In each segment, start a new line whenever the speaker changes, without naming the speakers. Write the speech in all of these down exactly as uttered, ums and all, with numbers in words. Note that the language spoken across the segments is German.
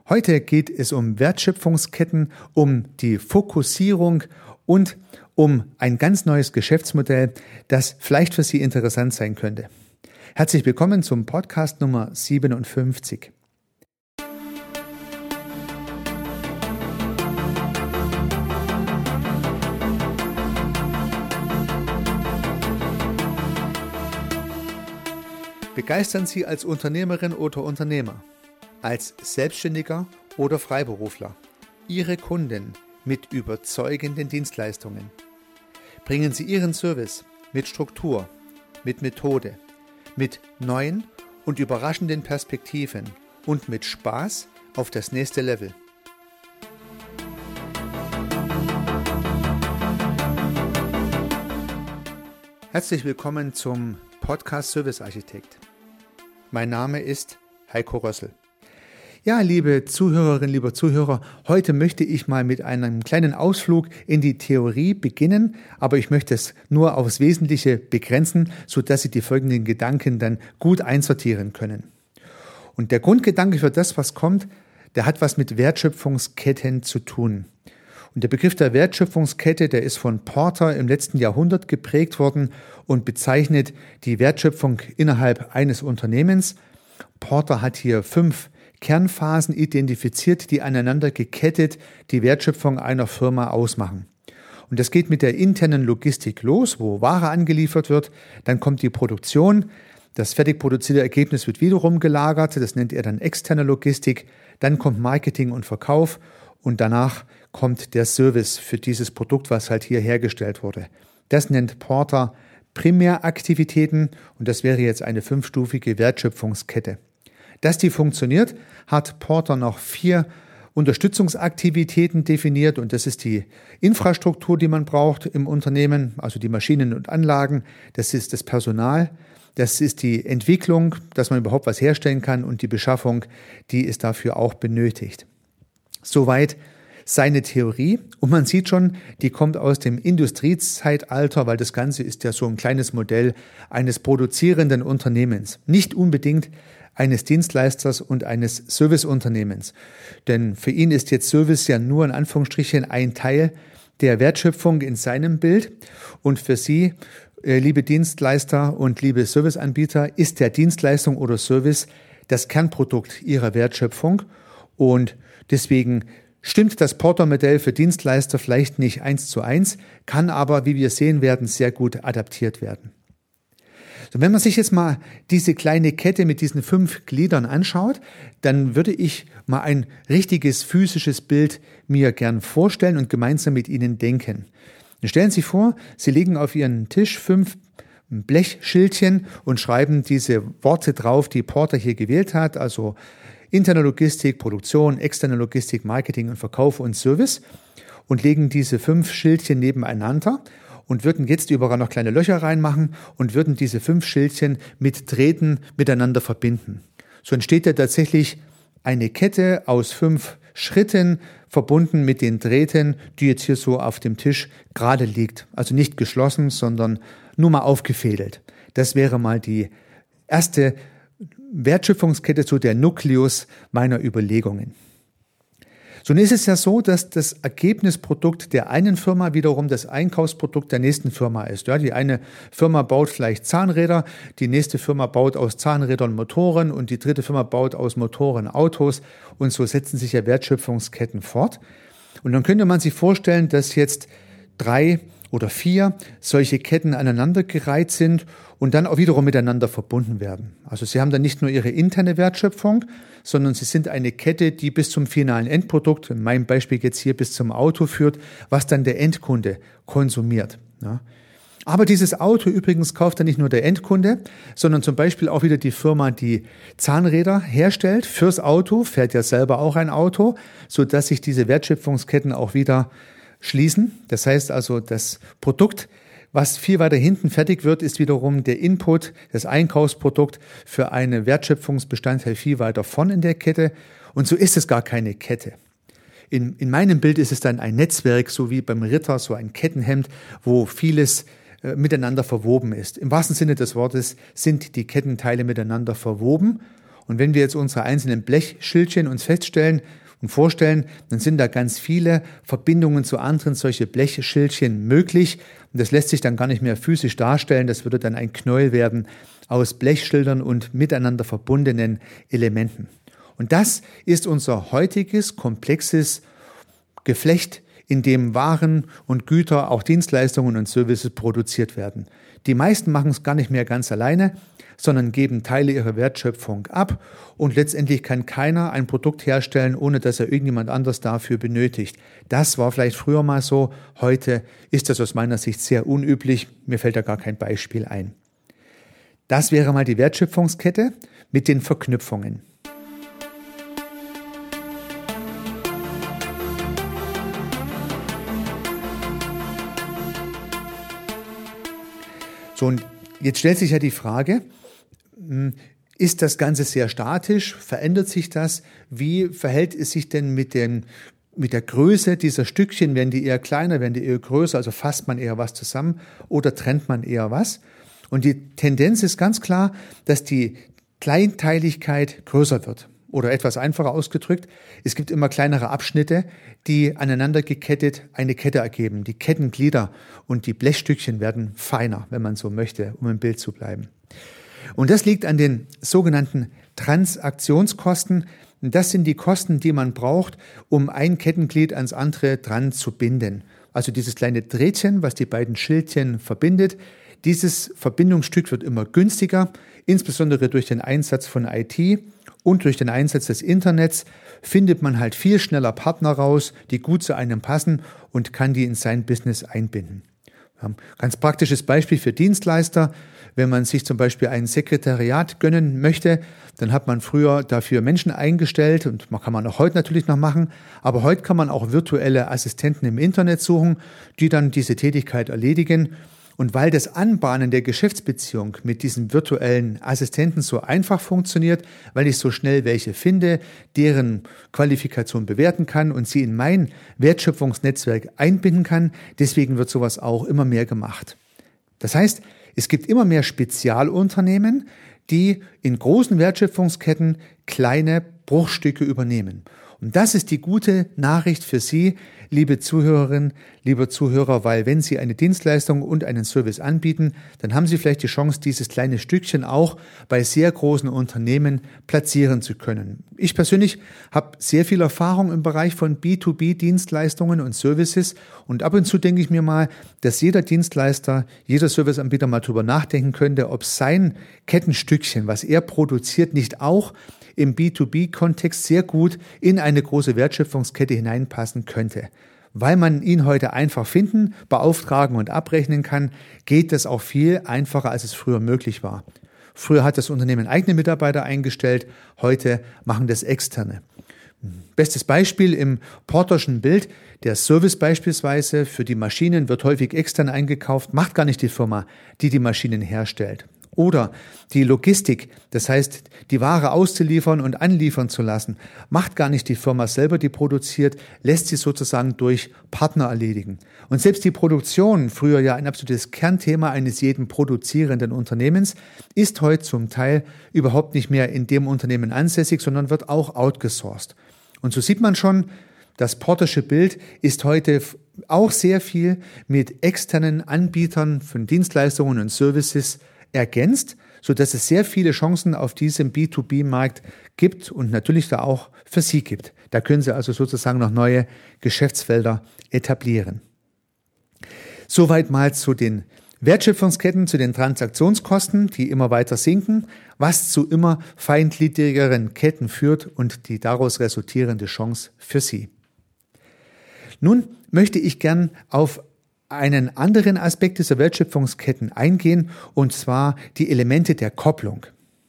Heute geht es um Wertschöpfungsketten, um die Fokussierung und um ein ganz neues Geschäftsmodell, das vielleicht für Sie interessant sein könnte. Herzlich willkommen zum Podcast Nummer siebenundfünfzig. Begeistern Sie als Unternehmerin oder Unternehmer, als Selbstständiger oder Freiberufler Ihre Kunden mit überzeugenden Dienstleistungen. Bringen Sie Ihren Service mit Struktur, mit Methode, mit neuen und überraschenden Perspektiven und mit Spaß auf das nächste Level. Herzlich willkommen zum Podcast Service Architekt. Mein Name ist Heiko Rössel. Ja, liebe Zuhörerinnen, lieber Zuhörer, heute möchte ich mal mit einem kleinen Ausflug in die Theorie beginnen, aber ich möchte es nur aufs Wesentliche begrenzen, sodass Sie die folgenden Gedanken dann gut einsortieren können. Und der Grundgedanke für das, was kommt, der hat was mit Wertschöpfungsketten zu tun. Und der Begriff der Wertschöpfungskette, der ist von Porter im letzten Jahrhundert geprägt worden und bezeichnet die Wertschöpfung innerhalb eines Unternehmens. Porter hat hier fünf Kernphasen identifiziert, die aneinander gekettet die Wertschöpfung einer Firma ausmachen. Und das geht mit der internen Logistik los, wo Ware angeliefert wird. Dann kommt die Produktion. Das fertig produzierte Ergebnis wird wiederum gelagert. Das nennt er dann externe Logistik. Dann kommt Marketing und Verkauf. Und danach kommt der Service für dieses Produkt, was halt hier hergestellt wurde. Das nennt Porter Primäraktivitäten und das wäre jetzt eine fünfstufige Wertschöpfungskette. Dass die funktioniert, hat Porter noch vier Unterstützungsaktivitäten definiert und das ist die Infrastruktur, die man braucht im Unternehmen, also die Maschinen und Anlagen, das ist das Personal, das ist die Entwicklung, dass man überhaupt was herstellen kann und die Beschaffung, die ist dafür auch benötigt. Soweit seine Theorie. Und man sieht schon, die kommt aus dem Industriezeitalter, weil das Ganze ist ja so ein kleines Modell eines produzierenden Unternehmens. Nicht unbedingt eines Dienstleisters und eines Serviceunternehmens. Denn für ihn ist jetzt Service ja nur in Anführungsstrichen ein Teil der Wertschöpfung in seinem Bild. Und für Sie, liebe Dienstleister und liebe Serviceanbieter, ist der Dienstleistung oder Service das Kernprodukt Ihrer Wertschöpfung. Und deswegen stimmt das Porter-Modell für Dienstleister vielleicht nicht eins zu eins, kann aber, wie wir sehen werden, sehr gut adaptiert werden. So, wenn man sich jetzt mal diese kleine Kette mit diesen fünf Gliedern anschaut, dann würde ich mal ein richtiges physisches Bild mir gern vorstellen und gemeinsam mit Ihnen denken. Stellen Sie vor, Sie legen auf Ihren Tisch fünf Blechschildchen und schreiben diese Worte drauf, die Porter hier gewählt hat, also interne Logistik, Produktion, externe Logistik, Marketing und Verkauf und Service und legen diese fünf Schildchen nebeneinander und würden jetzt überall noch kleine Löcher reinmachen und würden diese fünf Schildchen mit Drähten miteinander verbinden. So entsteht ja tatsächlich eine Kette aus fünf Schritten, verbunden mit den Drähten, die jetzt hier so auf dem Tisch gerade liegt. Also nicht geschlossen, sondern nur mal aufgefädelt. Das wäre mal die erste Wertschöpfungskette, so der Nukleus meiner Überlegungen. So, nun ist es ja so, dass das Ergebnisprodukt der einen Firma wiederum das Einkaufsprodukt der nächsten Firma ist. Ja, die eine Firma baut vielleicht Zahnräder, die nächste Firma baut aus Zahnrädern Motoren und die dritte Firma baut aus Motoren Autos und so setzen sich ja Wertschöpfungsketten fort. Und dann könnte man sich vorstellen, dass jetzt drei oder vier solche Ketten aneinandergereiht sind und dann auch wiederum miteinander verbunden werden. Also Sie haben dann nicht nur Ihre interne Wertschöpfung, sondern Sie sind eine Kette, die bis zum finalen Endprodukt, in meinem Beispiel jetzt hier bis zum Auto führt, was dann der Endkunde konsumiert. Ja. Aber dieses Auto übrigens kauft dann nicht nur der Endkunde, sondern zum Beispiel auch wieder die Firma, die Zahnräder herstellt fürs Auto, fährt ja selber auch ein Auto, sodass sich diese Wertschöpfungsketten auch wieder schließen. Das heißt also, das Produkt, was viel weiter hinten fertig wird, ist wiederum der Input, das Einkaufsprodukt für einen Wertschöpfungsbestandteil viel weiter vorn in der Kette. Und so ist es gar keine Kette. In, in meinem Bild ist es dann ein Netzwerk, so wie beim Ritter, so ein Kettenhemd, wo vieles äh, miteinander verwoben ist. Im wahrsten Sinne des Wortes sind die Kettenteile miteinander verwoben Und wenn wir jetzt unsere einzelnen Blechschildchen uns feststellen und vorstellen, dann sind da ganz viele Verbindungen zu anderen solche Blechschildchen möglich. Und das lässt sich dann gar nicht mehr physisch darstellen. Das würde dann ein Knäuel werden aus Blechschildern und miteinander verbundenen Elementen. Und das ist unser heutiges, komplexes Geflecht, in dem Waren und Güter, auch Dienstleistungen und Services produziert werden. Die meisten machen es gar nicht mehr ganz alleine, sondern geben Teile ihrer Wertschöpfung ab und letztendlich kann keiner ein Produkt herstellen, ohne dass er irgendjemand anders dafür benötigt. Das war vielleicht früher mal so, heute ist das aus meiner Sicht sehr unüblich, mir fällt da gar kein Beispiel ein. Das wäre mal die Wertschöpfungskette mit den Verknüpfungen. So, und jetzt stellt sich ja die Frage, ist das Ganze sehr statisch? Verändert sich das? Wie verhält es sich denn mit den, mit der Größe dieser Stückchen? Werden die eher kleiner, werden die eher größer? Also fasst man eher was zusammen oder trennt man eher was? Und die Tendenz ist ganz klar, dass die Kleinteiligkeit größer wird. Oder etwas einfacher ausgedrückt, es gibt immer kleinere Abschnitte, die aneinander gekettet eine Kette ergeben, die Kettenglieder, und die Blechstückchen werden feiner, wenn man so möchte, um im Bild zu bleiben. Und das liegt an den sogenannten Transaktionskosten. Das sind die Kosten, die man braucht, um ein Kettenglied ans andere dran zu binden. Also dieses kleine Drähtchen, was die beiden Schildchen verbindet, dieses Verbindungsstück wird immer günstiger, insbesondere durch den Einsatz von I T und durch den Einsatz des Internets findet man halt viel schneller Partner raus, die gut zu einem passen und kann die in sein Business einbinden. Ganz praktisches Beispiel für Dienstleister. Wenn man sich zum Beispiel ein Sekretariat gönnen möchte, dann hat man früher dafür Menschen eingestellt und man kann man auch heute natürlich noch machen. Aber heute kann man auch virtuelle Assistenten im Internet suchen, die dann diese Tätigkeit erledigen. Und weil das Anbahnen der Geschäftsbeziehung mit diesen virtuellen Assistenten so einfach funktioniert, weil ich so schnell welche finde, deren Qualifikation bewerten kann und sie in mein Wertschöpfungsnetzwerk einbinden kann, deswegen wird sowas auch immer mehr gemacht. Das heißt, es gibt immer mehr Spezialunternehmen, die in großen Wertschöpfungsketten kleine Bruchstücke übernehmen. Und das ist die gute Nachricht für Sie, liebe Zuhörerinnen, lieber Zuhörer, weil wenn Sie eine Dienstleistung und einen Service anbieten, dann haben Sie vielleicht die Chance, dieses kleine Stückchen auch bei sehr großen Unternehmen platzieren zu können. Ich persönlich habe sehr viel Erfahrung im Bereich von B zwei B Dienstleistungen und Services und ab und zu denke ich mir mal, dass jeder Dienstleister, jeder Serviceanbieter mal drüber nachdenken könnte, ob sein Kettenstückchen, was er produziert, nicht auch im B zwei B Kontext sehr gut in eine große Wertschöpfungskette hineinpassen könnte. Weil man ihn heute einfach finden, beauftragen und abrechnen kann, geht das auch viel einfacher, als es früher möglich war. Früher hat das Unternehmen eigene Mitarbeiter eingestellt, heute machen das Externe. Bestes Beispiel im Porterschen Bild, der Service beispielsweise für die Maschinen wird häufig extern eingekauft, macht gar nicht die Firma, die die Maschinen herstellt. Oder die Logistik, das heißt, die Ware auszuliefern und anliefern zu lassen, macht gar nicht die Firma selber, die produziert, lässt sie sozusagen durch Partner erledigen. Und selbst die Produktion, früher ja ein absolutes Kernthema eines jeden produzierenden Unternehmens, ist heute zum Teil überhaupt nicht mehr in dem Unternehmen ansässig, sondern wird auch outgesourced. Und so sieht man schon, das Portersche Bild ist heute auch sehr viel mit externen Anbietern von Dienstleistungen und Services ergänzt, sodass es sehr viele Chancen auf diesem B zwei B Markt gibt und natürlich da auch für Sie gibt. Da können Sie also sozusagen noch neue Geschäftsfelder etablieren. Soweit mal zu den Wertschöpfungsketten, zu den Transaktionskosten, die immer weiter sinken, was zu immer feingliedrigeren Ketten führt und die daraus resultierende Chance für Sie. Nun möchte ich gern auf einen anderen Aspekt dieser Wertschöpfungsketten eingehen, und zwar die Elemente der Kopplung.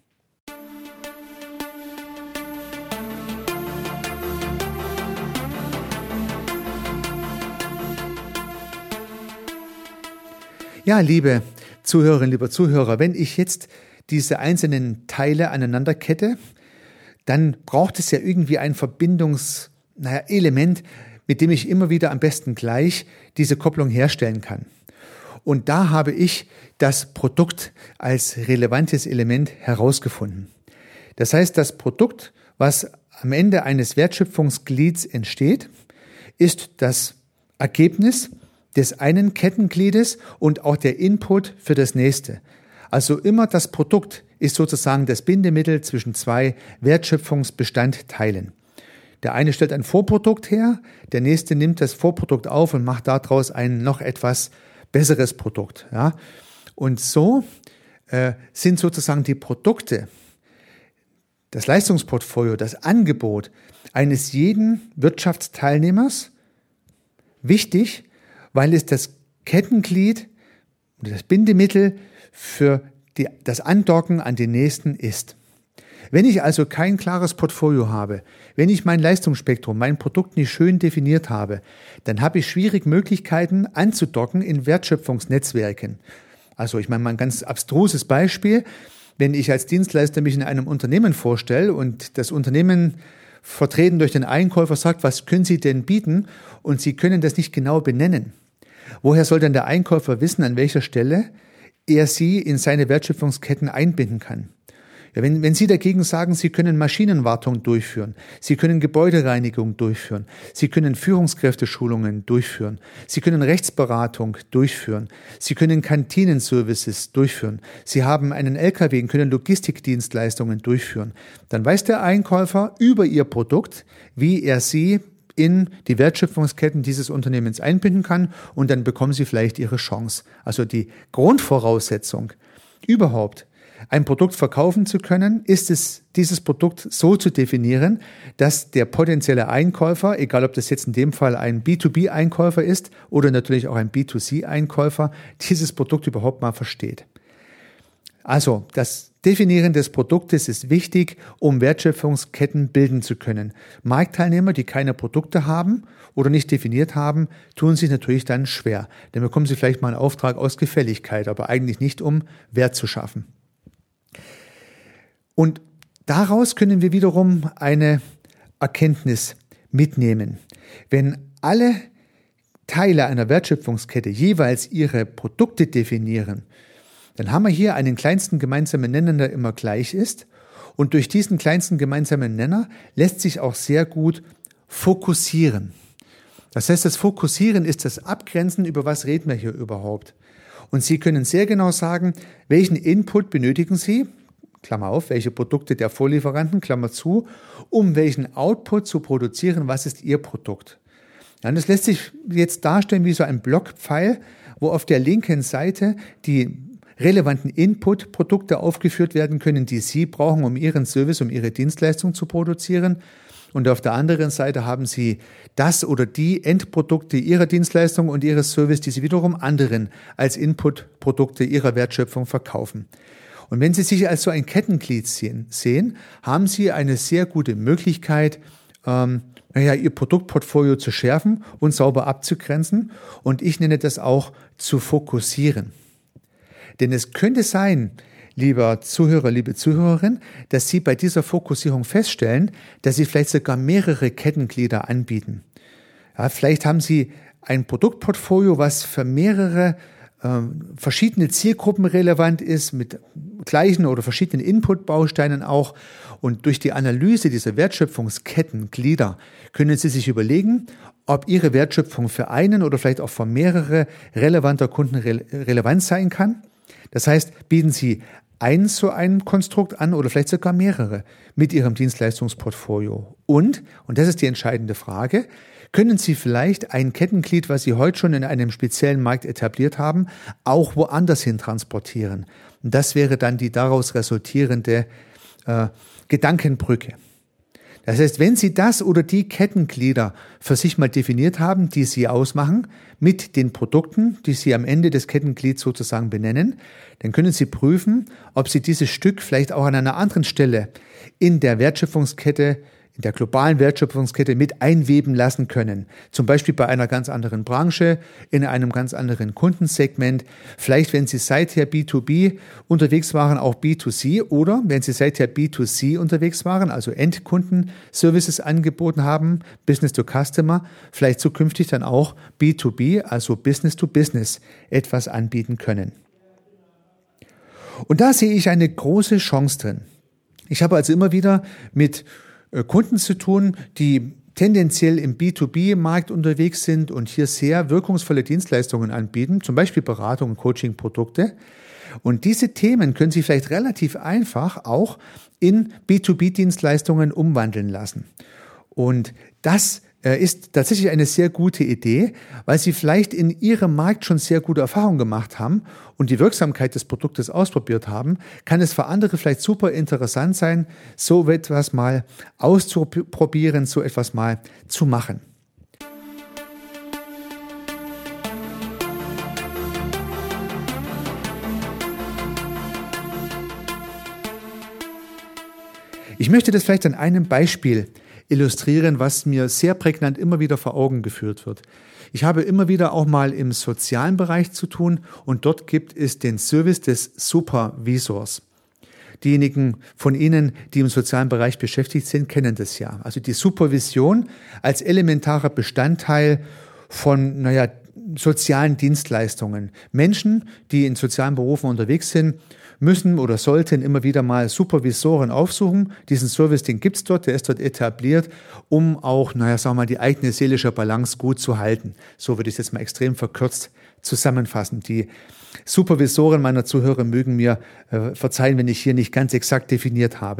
Ja, liebe Zuhörerinnen, lieber Zuhörer, wenn ich jetzt diese einzelnen Teile aneinander kette, dann braucht es ja irgendwie ein Verbindungs, naja, Element, mit dem ich immer wieder am besten gleich diese Kopplung herstellen kann. Und da habe ich das Produkt als relevantes Element herausgefunden. Das heißt, das Produkt, was am Ende eines Wertschöpfungsglieds entsteht, ist das Ergebnis des einen Kettengliedes und auch der Input für das nächste. Also immer das Produkt ist sozusagen das Bindemittel zwischen zwei Wertschöpfungsbestandteilen. Der eine stellt ein Vorprodukt her, der nächste nimmt das Vorprodukt auf und macht daraus ein noch etwas besseres Produkt. Ja? Und so äh, sind sozusagen die Produkte, das Leistungsportfolio, das Angebot eines jeden Wirtschaftsteilnehmers wichtig, weil es das Kettenglied oder das Bindemittel für die, das Andocken an den nächsten ist. Wenn ich also kein klares Portfolio habe, wenn ich mein Leistungsspektrum, mein Produkt nicht schön definiert habe, dann habe ich schwierig Möglichkeiten anzudocken in Wertschöpfungsnetzwerken. Also ich meine mal ein ganz abstruses Beispiel, wenn ich als Dienstleister mich in einem Unternehmen vorstelle und das Unternehmen vertreten durch den Einkäufer sagt, was können Sie denn bieten? Und Sie können das nicht genau benennen. Woher soll denn der Einkäufer wissen, an welcher Stelle er Sie in seine Wertschöpfungsketten einbinden kann? Ja, wenn, wenn Sie dagegen sagen, Sie können Maschinenwartung durchführen, Sie können Gebäudereinigung durchführen, Sie können Führungskräfteschulungen durchführen, Sie können Rechtsberatung durchführen, Sie können Kantinenservices durchführen, Sie haben einen L K W und können Logistikdienstleistungen durchführen, dann weiß der Einkäufer über Ihr Produkt, wie er Sie in die Wertschöpfungsketten dieses Unternehmens einbinden kann und dann bekommen Sie vielleicht Ihre Chance. Also die Grundvoraussetzung überhaupt, ein Produkt verkaufen zu können, ist es, dieses Produkt so zu definieren, dass der potenzielle Einkäufer, egal ob das jetzt in dem Fall ein B zwei B Einkäufer ist oder natürlich auch ein B zwei C Einkäufer, dieses Produkt überhaupt mal versteht. Also das Definieren des Produktes ist wichtig, um Wertschöpfungsketten bilden zu können. Marktteilnehmer, die keine Produkte haben oder nicht definiert haben, tun sich natürlich dann schwer. Dann bekommen sie vielleicht mal einen Auftrag aus Gefälligkeit, aber eigentlich nicht, um Wert zu schaffen. Und daraus können wir wiederum eine Erkenntnis mitnehmen. Wenn alle Teile einer Wertschöpfungskette jeweils ihre Produkte definieren, dann haben wir hier einen kleinsten gemeinsamen Nenner, der immer gleich ist. Und durch diesen kleinsten gemeinsamen Nenner lässt sich auch sehr gut fokussieren. Das heißt, das Fokussieren ist das Abgrenzen, über was reden wir hier überhaupt. Und Sie können sehr genau sagen, welchen Input benötigen Sie, Klammer auf, welche Produkte der Vorlieferanten, Klammer zu, um welchen Output zu produzieren, was ist Ihr Produkt. Ja, das lässt sich jetzt darstellen wie so ein Blockpfeil, wo auf der linken Seite die relevanten Input-Produkte aufgeführt werden können, die Sie brauchen, um Ihren Service, um Ihre Dienstleistung zu produzieren. Und auf der anderen Seite haben Sie das oder die Endprodukte Ihrer Dienstleistung und Ihres Service, die Sie wiederum anderen als Input-Produkte Ihrer Wertschöpfung verkaufen. Und wenn Sie sich als so ein Kettenglied sehen, sehen haben Sie eine sehr gute Möglichkeit, ähm, naja, Ihr Produktportfolio zu schärfen und sauber abzugrenzen. Und ich nenne das auch zu fokussieren. Denn es könnte sein, lieber Zuhörer, liebe Zuhörerin, dass Sie bei dieser Fokussierung feststellen, dass Sie vielleicht sogar mehrere Kettenglieder anbieten. Ja, vielleicht haben Sie ein Produktportfolio, was für mehrere äh, verschiedene Zielgruppen relevant ist, mit gleichen oder verschiedenen Input-Bausteinen auch. Und durch die Analyse dieser Wertschöpfungskettenglieder können Sie sich überlegen, ob Ihre Wertschöpfung für einen oder vielleicht auch für mehrere relevanter Kunden re- relevant sein kann. Das heißt, bieten Sie ein so ein Konstrukt an oder vielleicht sogar mehrere mit Ihrem Dienstleistungsportfolio. Und, und das ist die entscheidende Frage, können Sie vielleicht ein Kettenglied, was Sie heute schon in einem speziellen Markt etabliert haben, auch woanders hin transportieren? Und das wäre dann die daraus resultierende äh, Gedankenbrücke. Das heißt, wenn Sie das oder die Kettenglieder für sich mal definiert haben, die Sie ausmachen, mit den Produkten, die Sie am Ende des Kettenglieds sozusagen benennen, dann können Sie prüfen, ob Sie dieses Stück vielleicht auch an einer anderen Stelle in der Wertschöpfungskette, in der globalen Wertschöpfungskette mit einweben lassen können. Zum Beispiel bei einer ganz anderen Branche, in einem ganz anderen Kundensegment. Vielleicht, wenn Sie seither B zwei B unterwegs waren, auch B zwei C oder wenn Sie seither B zwei C unterwegs waren, also Endkundenservices angeboten haben, Business to Customer, vielleicht zukünftig dann auch B zwei B, also Business to Business, etwas anbieten können. Und da sehe ich eine große Chance drin. Ich habe also immer wieder mit Kunden zu tun, die tendenziell im B zwei B-Markt unterwegs sind und hier sehr wirkungsvolle Dienstleistungen anbieten, zum Beispiel Beratung und Coaching-Produkte. Und diese Themen können Sie vielleicht relativ einfach auch in B zwei B-Dienstleistungen umwandeln lassen. Und das ist tatsächlich eine sehr gute Idee, weil Sie vielleicht in Ihrem Markt schon sehr gute Erfahrungen gemacht haben und die Wirksamkeit des Produktes ausprobiert haben, kann es für andere vielleicht super interessant sein, so etwas mal auszuprobieren, so etwas mal zu machen. Ich möchte das vielleicht an einem Beispiel illustrieren, was mir sehr prägnant immer wieder vor Augen geführt wird. Ich habe immer wieder auch mal im sozialen Bereich zu tun und dort gibt es den Service des Supervisors. Diejenigen von Ihnen, die im sozialen Bereich beschäftigt sind, kennen das ja. Also die Supervision als elementarer Bestandteil von, naja, sozialen Dienstleistungen. Menschen, die in sozialen Berufen unterwegs sind, müssen oder sollten immer wieder mal Supervisoren aufsuchen. Diesen Service, den gibt's dort, der ist dort etabliert, um auch, naja, sagen wir mal, die eigene seelische Balance gut zu halten. So würde ich es jetzt mal extrem verkürzt zusammenfassen. Die Supervisoren meiner Zuhörer mögen mir äh, verzeihen, wenn ich hier nicht ganz exakt definiert habe.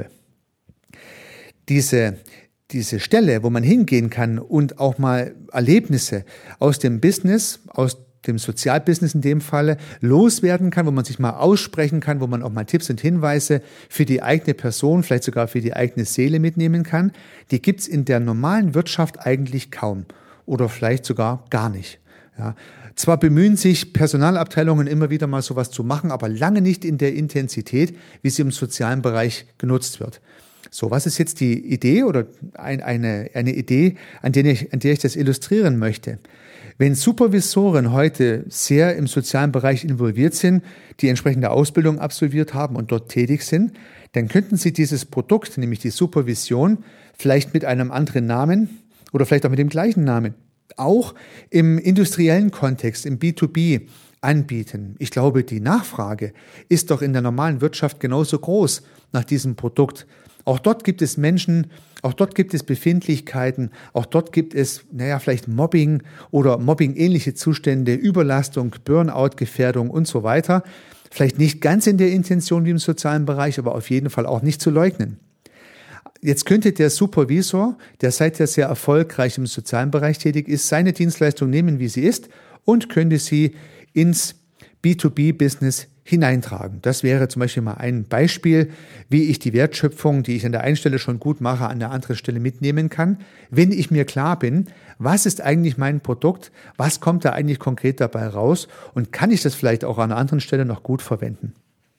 Diese Diese Stelle, wo man hingehen kann und auch mal Erlebnisse aus dem Business, aus dem Sozialbusiness in dem Falle, loswerden kann, wo man sich mal aussprechen kann, wo man auch mal Tipps und Hinweise für die eigene Person, vielleicht sogar für die eigene Seele mitnehmen kann, die gibt's in der normalen Wirtschaft eigentlich kaum oder vielleicht sogar gar nicht. Ja. Zwar bemühen sich Personalabteilungen immer wieder mal sowas zu machen, aber lange nicht in der Intensität, wie sie im sozialen Bereich genutzt wird. So, was ist jetzt die Idee oder ein, eine, eine Idee, an der, ich, an der ich das illustrieren möchte? Wenn Supervisoren heute sehr im sozialen Bereich involviert sind, die entsprechende Ausbildung absolviert haben und dort tätig sind, dann könnten sie dieses Produkt, nämlich die Supervision, vielleicht mit einem anderen Namen oder vielleicht auch mit dem gleichen Namen, auch im industriellen Kontext, im B zwei B anbieten. Ich glaube, die Nachfrage ist doch in der normalen Wirtschaft genauso groß nach diesem Produkt. Auch dort gibt es Menschen, auch dort gibt es Befindlichkeiten, auch dort gibt es, naja, vielleicht Mobbing oder Mobbing-ähnliche Zustände, Überlastung, Burnout-Gefährdung und so weiter. Vielleicht nicht ganz in der Intention wie im sozialen Bereich, aber auf jeden Fall auch nicht zu leugnen. Jetzt könnte der Supervisor, der seither sehr erfolgreich im sozialen Bereich tätig ist, seine Dienstleistung nehmen, wie sie ist, und könnte sie ins B zwei B-Business hineintragen. Das wäre zum Beispiel mal ein Beispiel, wie ich die Wertschöpfung, die ich an der einen Stelle schon gut mache, an der anderen Stelle mitnehmen kann, wenn ich mir klar bin, was ist eigentlich mein Produkt, was kommt da eigentlich konkret dabei raus und kann ich das vielleicht auch an einer anderen Stelle noch gut verwenden.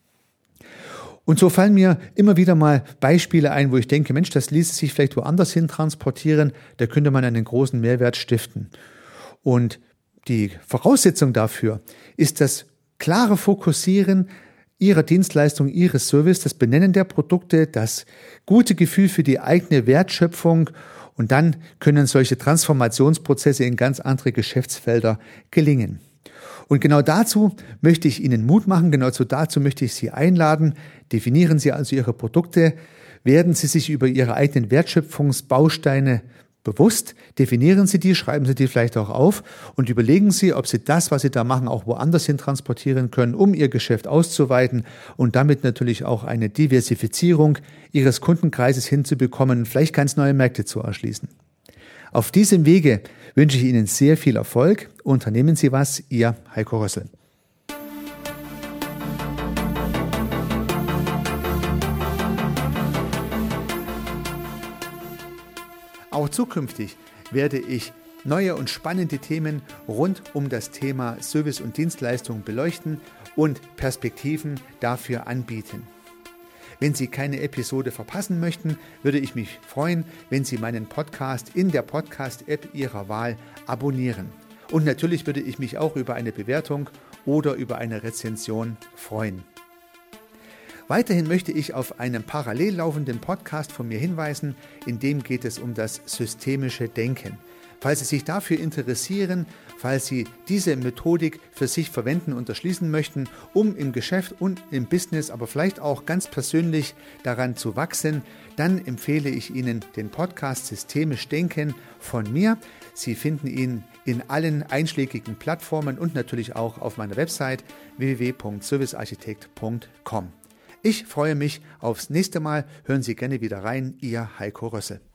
Und so fallen mir immer wieder mal Beispiele ein, wo ich denke, Mensch, das ließe sich vielleicht woanders hin transportieren, da könnte man einen großen Mehrwert stiften. Und die Voraussetzung dafür ist das klare Fokussieren Ihrer Dienstleistung, Ihres Service, das Benennen der Produkte, das gute Gefühl für die eigene Wertschöpfung und dann können solche Transformationsprozesse in ganz andere Geschäftsfelder gelingen. Und genau dazu möchte ich Ihnen Mut machen, genau dazu möchte ich Sie einladen. Definieren Sie also Ihre Produkte, werden Sie sich über Ihre eigenen Wertschöpfungsbausteine bewusst, definieren Sie die, schreiben Sie die vielleicht auch auf und überlegen Sie, ob Sie das, was Sie da machen, auch woanders hin transportieren können, um Ihr Geschäft auszuweiten und damit natürlich auch eine Diversifizierung Ihres Kundenkreises hinzubekommen und vielleicht ganz neue Märkte zu erschließen. Auf diesem Wege wünsche ich Ihnen sehr viel Erfolg. Unternehmen Sie was, Ihr Heiko Rössel. Auch zukünftig werde ich neue und spannende Themen rund um das Thema Service und Dienstleistung beleuchten und Perspektiven dafür anbieten. Wenn Sie keine Episode verpassen möchten, würde ich mich freuen, wenn Sie meinen Podcast in der Podcast-App Ihrer Wahl abonnieren. Und natürlich würde ich mich auch über eine Bewertung oder über eine Rezension freuen. Weiterhin möchte ich auf einen parallel laufenden Podcast von mir hinweisen, in dem geht es um das systemische Denken. Falls Sie sich dafür interessieren, falls Sie diese Methodik für sich verwenden und erschließen möchten, um im Geschäft und im Business, aber vielleicht auch ganz persönlich daran zu wachsen, dann empfehle ich Ihnen den Podcast Systemisch Denken von mir. Sie finden ihn in allen einschlägigen Plattformen und natürlich auch auf meiner Website w w w punkt servicearchitekt punkt com. Ich freue mich aufs nächste Mal. Hören Sie gerne wieder rein. Ihr Heiko Rössel.